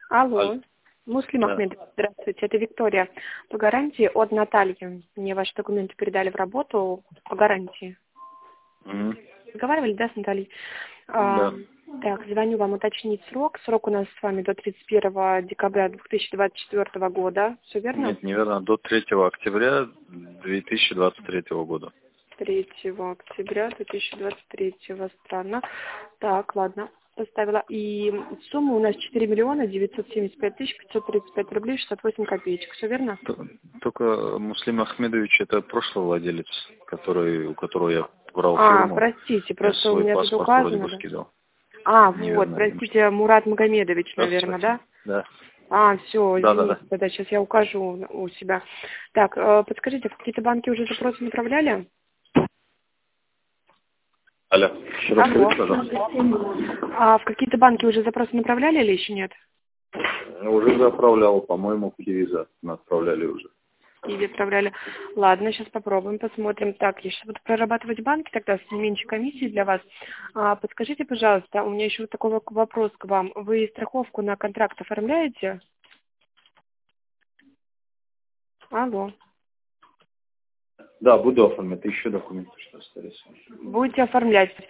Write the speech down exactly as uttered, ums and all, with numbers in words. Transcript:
Алло. Алло. Муслим Да. Ахмедов, здравствуйте, это Виктория. По гарантии от Натальи. Мне ваши документы передали в работу по гарантии. Мгм. Разговаривали, да, с Натальей? А, Да. так, звоню вам уточнить срок. Срок у нас с вами до тридцать первого декабря две тысячи двадцать четвёртого года. Все верно? Нет, неверно. До третьего октября две тысячи двадцать третьего года. третьего октября две тысячи двадцать третьего. Странно. Так, ладно. Поставила. И сумма у нас четыре миллиона девятьсот семьдесят пять тысяч пятьсот тридцать пять рублей шестьдесят восемь копеечек. Все верно? Т- Только Муслим Ахмедович это прошлый владелец, который, у которого я брал А, фирму. простите, Я просто у свой меня тут паспорт вроде бы указано, да? скидывал. А, вот, Неверно, видимо. простите, Мурат Магомедович, наверное, Здравствуйте. да? Да. А, все, Да, да, извините, да. тогда сейчас я укажу у себя. Так, э, подскажите, в какие-то банки уже запросы направляли? Алло. Еще раз Алло. скажите, пожалуйста. А в какие-то банки уже запросы направляли или еще нет? Ну, уже заправлял, по-моему, в Кивиза мы отправляли уже. Или отправляли. Ладно, сейчас попробуем, посмотрим. Так, я сейчас буду прорабатывать банки, тогда с меньшей комиссией для вас. А, подскажите, пожалуйста, у меня еще вот такой вот вопрос к вам. Вы страховку на контракт оформляете? Алло. Да, буду оформлять. Еще документы, что остались. Будете оформлять?